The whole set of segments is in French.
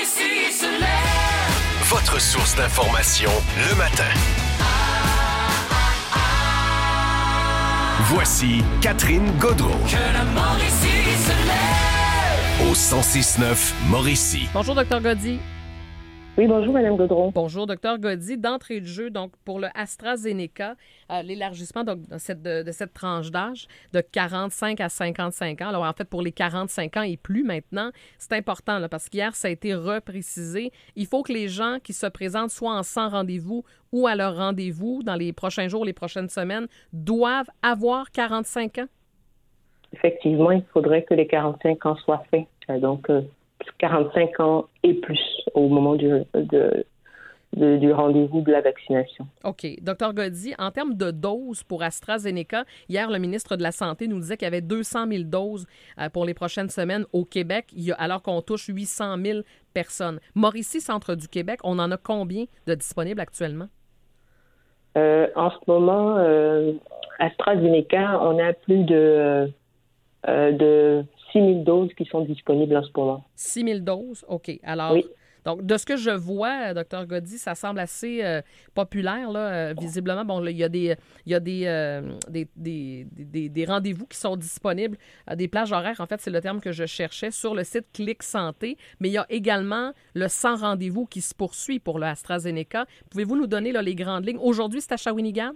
Mauricie se lève. Votre source d'information le matin. Voici Catherine Gaudreault. Que la Mauricie se lève. Au 106.9 Mauricie. Bonjour, Dr Gaudy. Oui, bonjour, Mme Gaudreault. Bonjour, Dr Gaudy. D'entrée de jeu, donc pour le AstraZeneca, l'élargissement de cette tranche d'âge de 45 à 55 ans. Alors, en fait, pour les 45 ans et plus maintenant, c'est important là, parce qu'hier, ça a été reprécisé. Il faut que les gens qui se présentent soit en sans rendez-vous ou à leur rendez-vous dans les prochains jours, les prochaines semaines, doivent avoir 45 ans. Effectivement, il faudrait que les 45 ans soient faits. Donc, 45 ans et plus au moment du rendez-vous de la vaccination. OK. Dr Gaudy, en termes de doses pour AstraZeneca, hier, le ministre de la Santé nous disait qu'il y avait 200 000 doses pour les prochaines semaines au Québec, alors qu'on touche 800 000 personnes. Mauricie, centre du Québec, on en a combien de disponibles actuellement? En ce moment, AstraZeneca, on a plus de 6 000 doses qui sont disponibles en ce moment. 6 000 doses? OK. Alors, oui. Donc, de ce que je vois, Dr Gaudy, ça semble assez populaire, là, visiblement. Bon, là, il y a des rendez-vous qui sont disponibles, des plages horaires, en fait, c'est le terme que je cherchais, sur le site Clic Santé, mais il y a également le sans rendez-vous qui se poursuit pour le AstraZeneca. Pouvez-vous nous donner là, les grandes lignes? Aujourd'hui, c'est à Shawinigan?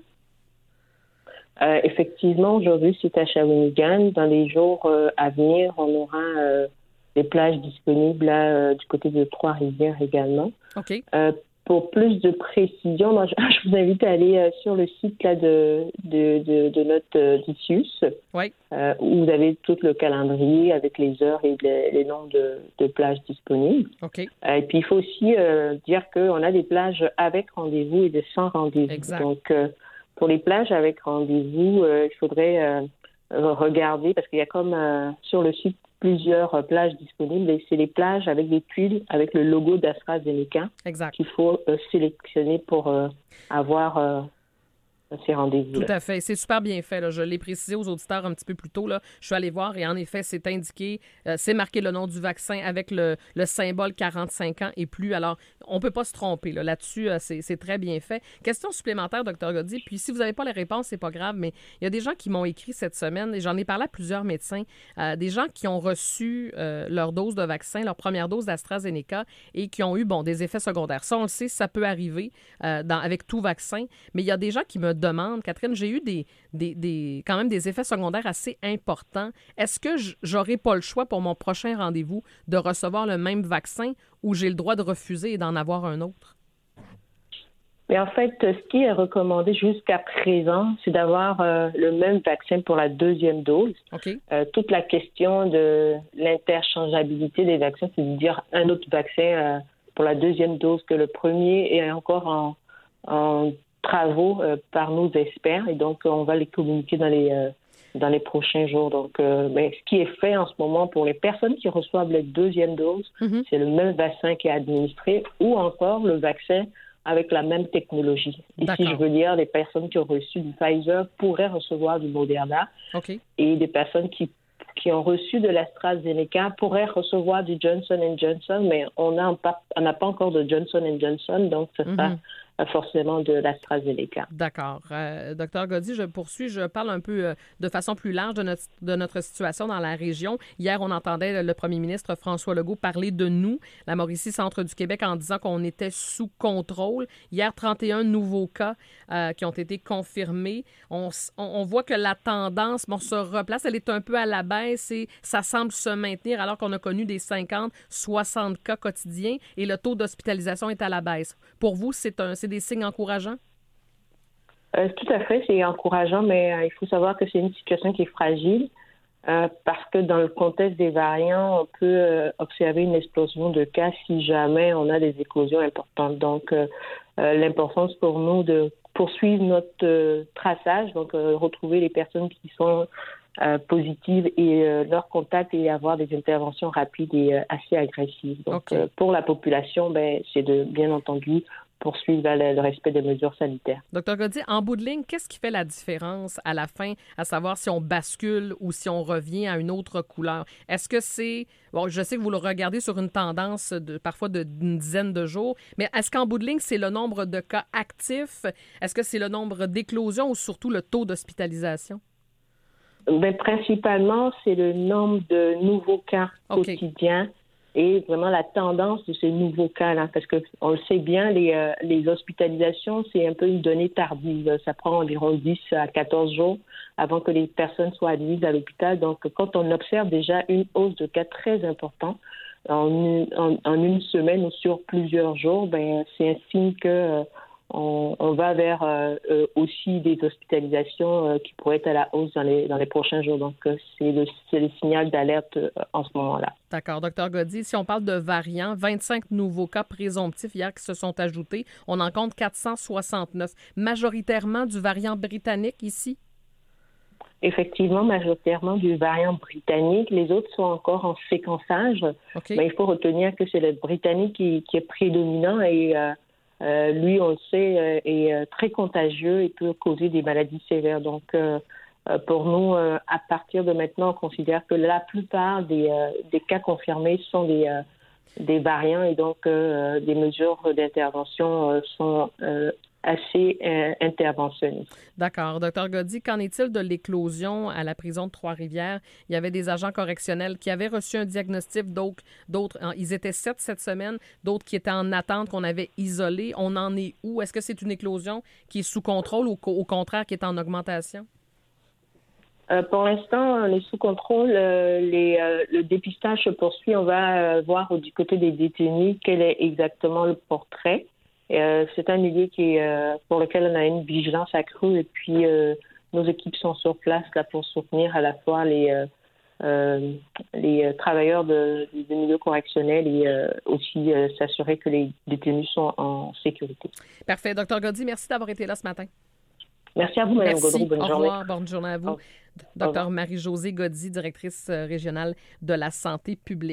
Effectivement, aujourd'hui, c'est à Shawinigan. Dans les jours à venir, on aura des plages disponibles là, du côté de Trois-Rivières également. OK. Pour plus de précision, moi, je vous invite à aller sur le site là, de notre DICIUS, oui. Où vous avez tout le calendrier avec les heures et les noms de plages disponibles. OK. Et puis, il faut aussi dire qu'on a des plages avec rendez-vous et de sans rendez-vous. Exact. Donc, pour les plages avec rendez-vous, il faudrait regarder, parce qu'il y a comme sur le site plusieurs plages disponibles, et c'est les plages avec des tuiles, avec le logo d'AstraZeneca, exact, qu'il faut sélectionner pour avoir ces rendez-vous. Tout à fait. C'est super bien fait. Là. Je l'ai précisé aux auditeurs un petit peu plus tôt. Là. Je suis allée voir et en effet, c'est indiqué, c'est marqué le nom du vaccin avec le symbole 45 ans et plus. Alors, on ne peut pas se tromper. Là-dessus, c'est très bien fait. Question supplémentaire, Dr Gaudy. Puis, si vous n'avez pas les réponses, c'est pas grave, mais il y a des gens qui m'ont écrit cette semaine, et j'en ai parlé à plusieurs médecins, des gens qui ont reçu leur dose de vaccin, leur première dose d'AstraZeneca, et qui ont eu, des effets secondaires. Ça, on le sait, ça peut arriver avec tout vaccin, mais il y a des gens qui me demande, Catherine, j'ai eu quand même des effets secondaires assez importants. Est-ce que j'aurai pas le choix pour mon prochain rendez-vous de recevoir le même vaccin ou j'ai le droit de refuser et d'en avoir un autre? Mais en fait, ce qui est recommandé jusqu'à présent, c'est d'avoir le même vaccin pour la deuxième dose. Okay. Toute la question de l'interchangeabilité des vaccins, c'est de dire un autre vaccin pour la deuxième dose que le premier est encore en travaux par nos experts, et donc on va les communiquer dans les prochains jours. Donc, ce qui est fait en ce moment pour les personnes qui reçoivent la deuxième dose, c'est le même vaccin qui est administré, ou encore le vaccin avec la même technologie. Ici, je veux dire, les personnes qui ont reçu du Pfizer pourraient recevoir du Moderna, okay. Et des personnes qui ont reçu de l'AstraZeneca pourraient recevoir du Johnson & Johnson, mais on n'a pas encore de Johnson & Johnson, donc ce sera forcément de l'AstraZeneca. D'accord. Docteur Gaudy, je poursuis. Je parle un peu de façon plus large de notre situation dans la région. Hier, on entendait le premier ministre François Legault parler de nous, la Mauricie, centre du Québec, en disant qu'on était sous contrôle. Hier, 31 nouveaux cas qui ont été confirmés. On voit que la tendance se replace. Elle est un peu à la baisse et ça semble se maintenir alors qu'on a connu des 50, 60 cas quotidiens et le taux d'hospitalisation est à la baisse. Pour vous, c'est des signes encourageants? Tout à fait, c'est encourageant, mais il faut savoir que c'est une situation qui est fragile parce que dans le contexte des variants, on peut observer une explosion de cas si jamais on a des éclosions importantes. Donc, l'importance pour nous de poursuivre notre traçage, donc retrouver les personnes qui sont positives et leurs contacts et avoir des interventions rapides et assez agressives. Donc, pour la population, c'est de bien entendu poursuivre le respect des mesures sanitaires. Docteur Goddy, en bout de ligne, qu'est-ce qui fait la différence à la fin, à savoir si on bascule ou si on revient à une autre couleur? Est-ce que c'est... Bon, je sais que vous le regardez sur une tendance parfois d'une dizaine de jours, mais est-ce qu'en bout de ligne, c'est le nombre de cas actifs? Est-ce que c'est le nombre d'éclosions ou surtout le taux d'hospitalisation? Ben, principalement, c'est le nombre de nouveaux cas quotidiens et vraiment la tendance de ces nouveaux cas-là. Parce qu'on le sait bien, les hospitalisations, c'est un peu une donnée tardive. Ça prend environ 10 à 14 jours avant que les personnes soient admises à l'hôpital. Donc, quand on observe déjà une hausse de cas très importante en une semaine ou sur plusieurs jours, ben, c'est un signe que on va vers aussi des hospitalisations qui pourraient être à la hausse dans les prochains jours. Donc, c'est le signal d'alerte en ce moment-là. D'accord. Docteur Goddy, si on parle de variants, 25 nouveaux cas présomptifs hier qui se sont ajoutés. On en compte 469. Majoritairement du variant britannique ici? Effectivement, majoritairement du variant britannique. Les autres sont encore en séquençage. Okay. Mais il faut retenir que c'est le britannique qui est prédominant et lui, on le sait, est très contagieux et peut causer des maladies sévères. Donc, pour nous, à partir de maintenant, on considère que la plupart des cas confirmés sont des variants et donc des mesures d'intervention sont assez interventionnistes. D'accord. Docteur Goddy, qu'en est-il de l'éclosion à la prison de Trois-Rivières? Il y avait des agents correctionnels qui avaient reçu un diagnostic, d'autres, ils étaient 7 cette semaine, d'autres qui étaient en attente, qu'on avait isolés. On en est où? Est-ce que c'est une éclosion qui est sous contrôle ou au contraire qui est en augmentation? Pour l'instant, on est sous contrôle. Le dépistage se poursuit. On va voir du côté des détenus quel est exactement le portrait. C'est un milieu pour lequel on a une vigilance accrue et puis nos équipes sont sur place là pour soutenir à la fois les travailleurs des milieux correctionnels et aussi s'assurer que les détenus sont en sécurité. Parfait. Docteur Goddy, merci d'avoir été là ce matin. Merci à vous, Mme Gaudreau. Bonne journée. Au revoir. Bonne journée à vous. Docteur Marie-Josée Goddy, directrice régionale de la santé publique.